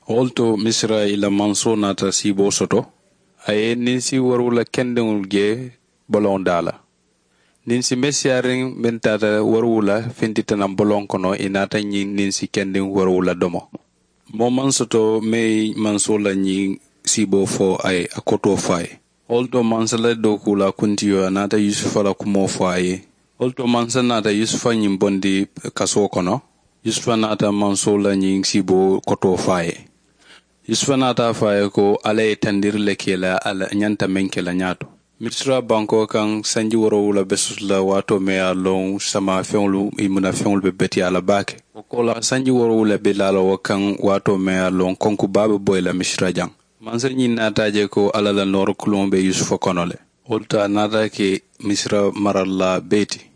Holto Misra ila manso nata sibo soto. Aye ninsi warula kendengul ge bolon dala. Ninsi mesiaring mentata warula fintitanam bolon kono inata nyi ninsi kendeng warula domo. Mo mansoto me mansola nyi sibo fo ay akoto fay. Holto mansala dokula kuntiyo nata Yusufa la kumo fo ay. Holto mansa nata Yusufa nyimbondi kaso kono. Yusufa nata mansola nyi sibo koto fay. Yusufa nata fay ko ala tandir lekela ala nyanta menkela nyato. Misra banko kan sanji warowula besutla wato me alon sama fenlu imuna fenlu be beti ala bake. Okola sanji warowula be lala wakan wato me alon konku babu boy la Misra jang. Mansa nyi nata je ko ala la nor kulombe Yusufa konole. Olta nata ke Misra maralla beti.